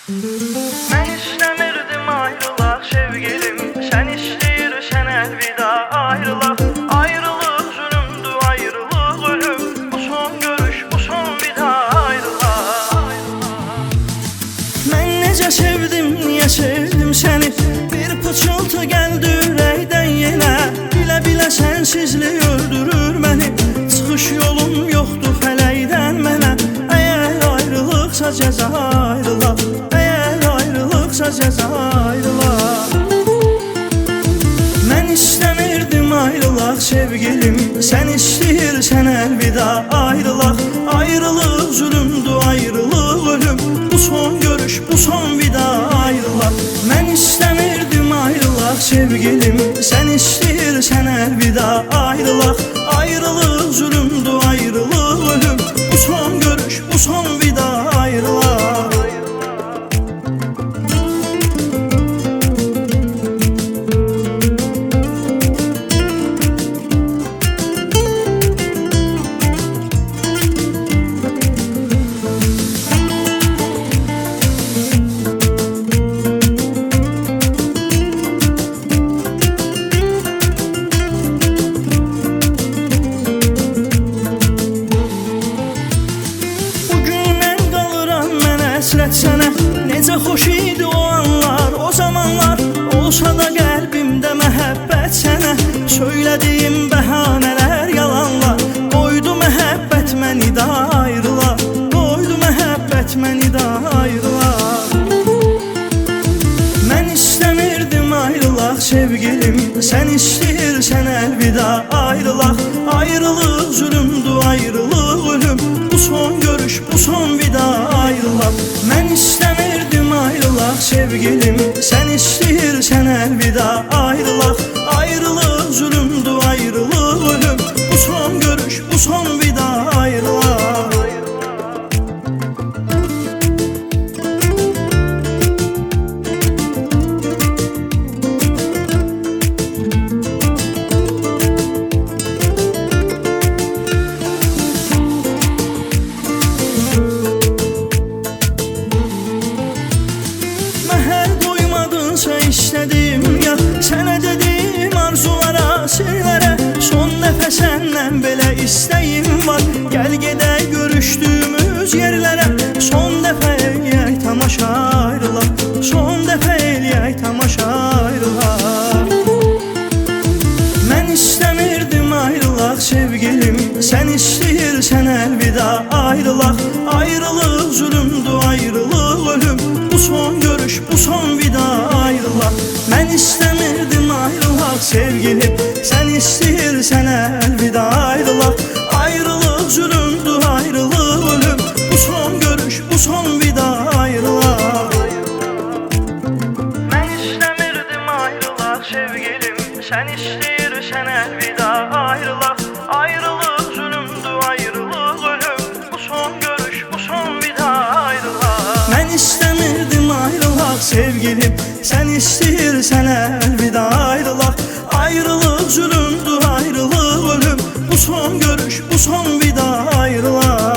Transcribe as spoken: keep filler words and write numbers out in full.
Ben istemirdim ayrılak sevgilim, sen isteyirsen elveda ayrılak. Ayrılık zulümdü, ayrılık ölüm, bu son görüş, bu son vida ayrılak. Ben necə sevdim, niyə sevdim səni? Bir pıçıltı gəldi ürəkdən yenə. Bilə-bilə sənsizlik öldürür məni. Çıxış yolum yoxdur fələkdən mənə. Əgər ayrılıqsa cəza ayrılaq, əgər ayrılıqsa cəza ayrılaq. Mən istəmirdim ayrılaq sevgilim, sən istəyirsən əlvida ayrılaq. Ayrılıq zulümdü, ayrılıq ölüm, bu son görüş, bu son vida ayrılaq. Mən istəmirdim ayrılaq sevgilim, sən istəyirsən əlvida ayrılaq. Ayrılıq zulümdü, ayrılıq ölüm, bu son görüş, bu son vida ayrılaq. Həsrət sənə, necə xoş idi o anlar, o zamanlar. Olsa da qəlbimdə məhəbbət sənə, söylədiyim bəhanələr yalanlar. Qoydu məhəbbət məni də ayrılaq, qoydu məhəbbət məni də ayrılaq. Mən istəmirdim ayrılaq sevgilim, sən istəyirsən əlvida ayrılaq. Ayrılıq zulümdü, ayrılıq ölüm, bu son görüş, bu son vida ayrılaq. Mən istəmirdim ayrılaq sevgilim, sən istəyirsən əlvida ayrılaq. Ayrılıq zulümdü, ayrılıq ölüm, bu son görüş, bu son vida ayrılaq. İstədim ya, sənə dedim arzulara, sirlərə. Son dəfə səndən belə istəyim var, gəl gedək görüşdüyümüz yerlərə. Son dəfə eləyək tamaşa ayrılaq, son dəfə eləyək tamaşa ayrılaq. Mən istəmirdim ayrılaq sevgilim, sən istəyirsən əlvida ayrılaq. Ayrılıq zulümdü, ayrılıq ölüm, bu son görüş, bu son vida ayrılaq. Mən istəmirdim ayrılaq sevgilim, sən istəyirsən əlvida ayrılaq. Ayrılıq zulümdü, ayrılıq ölüm, bu son görüş, bu son vida ayrılaq. Mən istəmirdim ayrılaq sevgilim, sən istəyirsən əlvida ayrılaq. Ayrılıq zulümdü, ayrılıq ölüm, bu son görüş, bu son vida ayrılaq. Mən istəmirdim ayrılaq sevgilim, sən istəyirsən əlvida ayrılaq. Ayrılıq zulümdü, ayrılıq ölüm, bu son görüş, bu son vida ayrılaq.